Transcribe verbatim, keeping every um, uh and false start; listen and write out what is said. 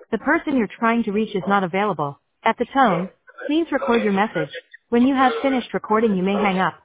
The person you're trying to reach is not available. At the tone, please record your message. When you have finished recording, you may hang up.